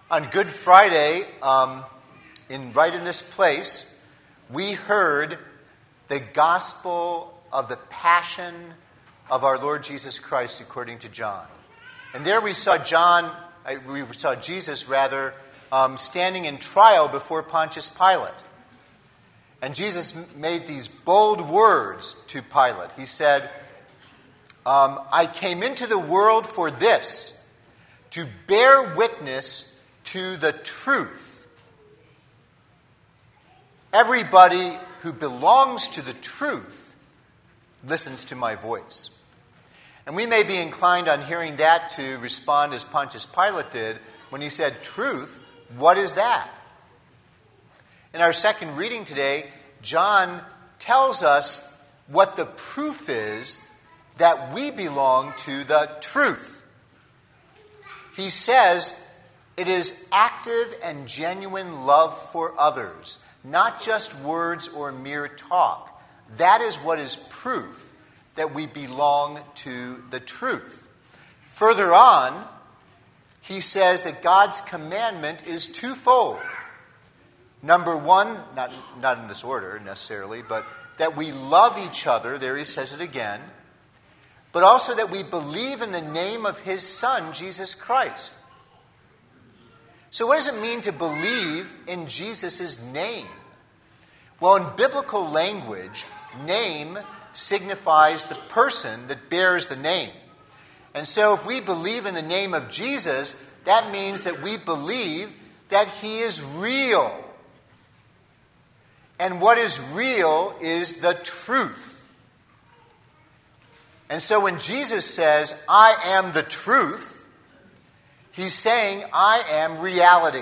On Good Friday, right in this place, we heard the gospel of the passion of our Lord Jesus Christ according to John. And there we saw Jesus standing in trial before Pontius Pilate. And Jesus made these bold words to Pilate. He said, I came into the world for this, to bear witness to the truth. Everybody who belongs to the truth listens to my voice. And we may be inclined on hearing that to respond as Pontius Pilate did when he said, truth, what is that? In our second reading today, John tells us what the proof is that we belong to the truth. He says it is active and genuine love for others, not just words or mere talk. That is what is proof that we belong to the truth. Further on, he says that God's commandment is twofold. Number one, not in this order necessarily, but that we love each other, there he says it again, but also that we believe in the name of his Son, Jesus Christ. So what does it mean to believe in Jesus' name? Well, in biblical language, name signifies the person that bears the name. And so if we believe in the name of Jesus, that means that we believe that he is real. And what is real is the truth. And so when Jesus says, I am the truth, he's saying, I am reality.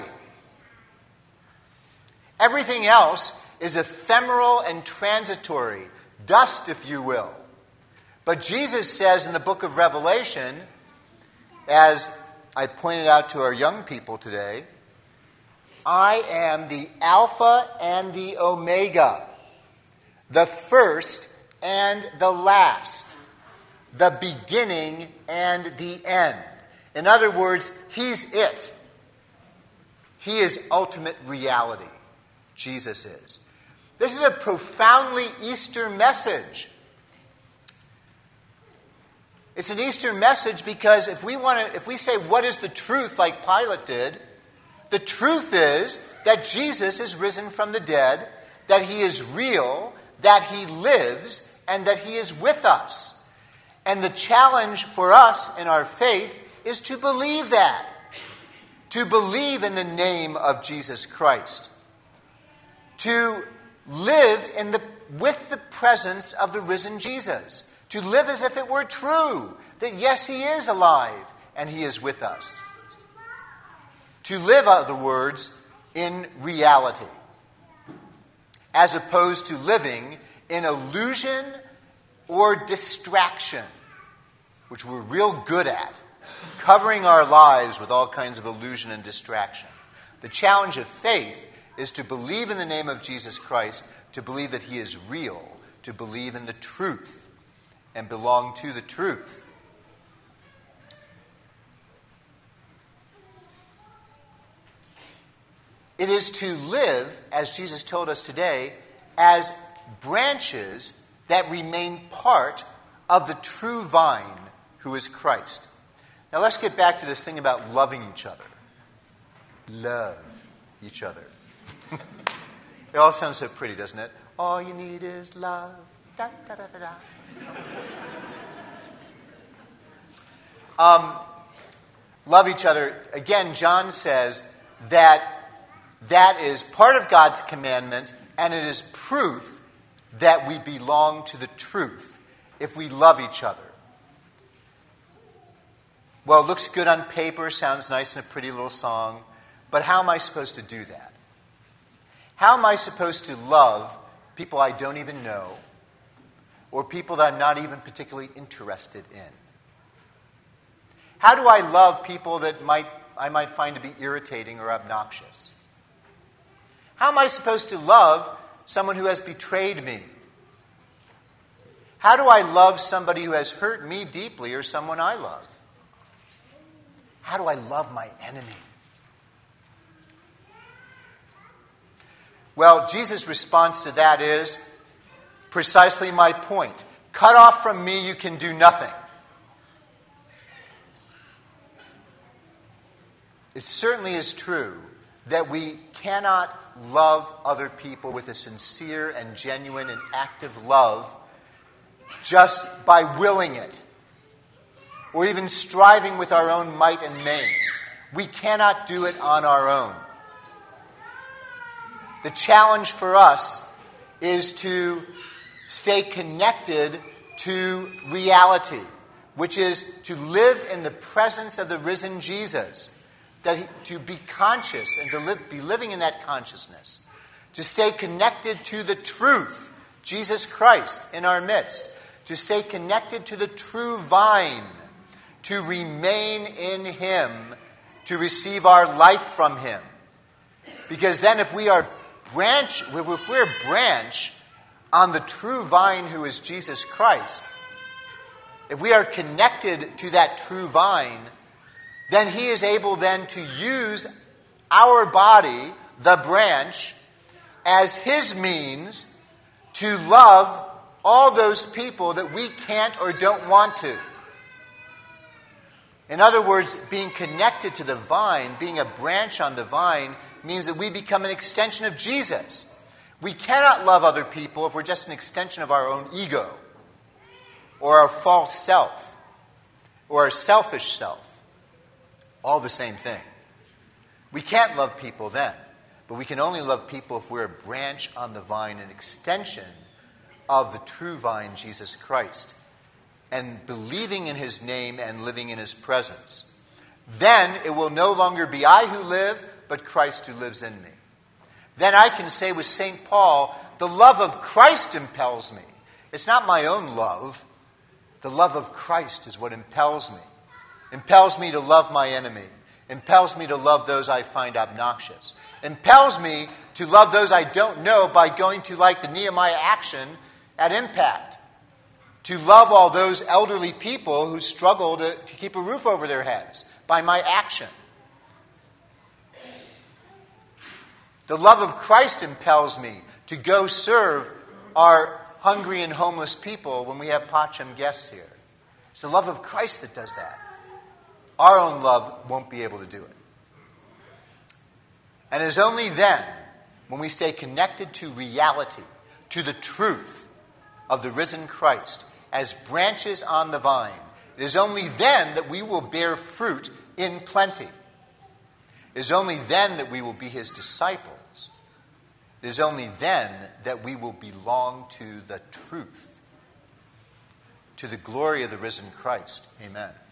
Everything else is ephemeral and transitory, dust, if you will. But Jesus says in the book of Revelation, as I pointed out to our young people today, I am the Alpha and the Omega, the first and the last, the beginning and the end. In other words, he's it. He is ultimate reality. Jesus is. This is a profoundly Easter message. It's an Easter message because if we say, what is the truth, like Pilate did, the truth is that Jesus is risen from the dead, that he is real, that he lives, and that he is with us. And the challenge for us in our faith is to believe that. To believe in the name of Jesus Christ. To live with the presence of the risen Jesus. To live as if it were true. That yes, he is alive and he is with us. To live, in other words, in reality. As opposed to living in illusion or distraction, which we're real good at. Covering our lives with all kinds of illusion and distraction. The challenge of faith is to believe in the name of Jesus Christ, to believe that he is real, to believe in the truth, and belong to the truth. It is to live, as Jesus told us today, as branches that remain part of the true vine, who is Christ. Now let's get back to this thing about loving each other. Love each other. It all sounds so pretty, doesn't it? All you need is love. Da, da, da, da, da. Love each other. Again, John says that is part of God's commandment, and it is proof that we belong to the truth if we love each other. Well, it looks good on paper, sounds nice in a pretty little song, but how am I supposed to do that? How am I supposed to love people I don't even know, or people that I'm not even particularly interested in? How do I love people that I might find to be irritating or obnoxious? How am I supposed to love someone who has betrayed me? How do I love somebody who has hurt me deeply or someone I love? How do I love my enemy? Well, Jesus' response to that is precisely my point. Cut off from me, you can do nothing. It certainly is true that we cannot love other people with a sincere and genuine and active love just by willing it, or even striving with our own might and main. We cannot do it on our own. The challenge for us is to stay connected to reality, which is to live in the presence of the risen Jesus, to be conscious and to be living in that consciousness, to stay connected to the truth, Jesus Christ in our midst, to stay connected to the true vine, to remain in Him, to receive our life from Him. Because then if we're a branch on the true vine who is Jesus Christ, if we are connected to that true vine, then He is able then to use our body, the branch, as His means to love all those people that we can't or don't want to. In other words, being connected to the vine, being a branch on the vine, means that we become an extension of Jesus. We cannot love other people if we're just an extension of our own ego, or our false self, or our selfish self. All the same thing. We can't love people then, but we can only love people if we're a branch on the vine, an extension of the true vine, Jesus Christ, and believing in His name and living in His presence. Then it will no longer be I who live, but Christ who lives in me. Then I can say with St. Paul, the love of Christ impels me. It's not my own love. The love of Christ is what impels me. Impels me to love my enemy. Impels me to love those I find obnoxious. Impels me to love those I don't know by going to, like the Nehemiah action at Impact, to love all those elderly people who struggle to keep a roof over their heads by my action. The love of Christ impels me to go serve our hungry and homeless people when we have Pacham guests here. It's the love of Christ that does that. Our own love won't be able to do it. And it is only then, when we stay connected to reality, to the truth of the risen Christ, as branches on the vine, it is only then that we will bear fruit in plenty. It is only then that we will be His disciples. It is only then that we will belong to the truth, to the glory of the risen Christ. Amen.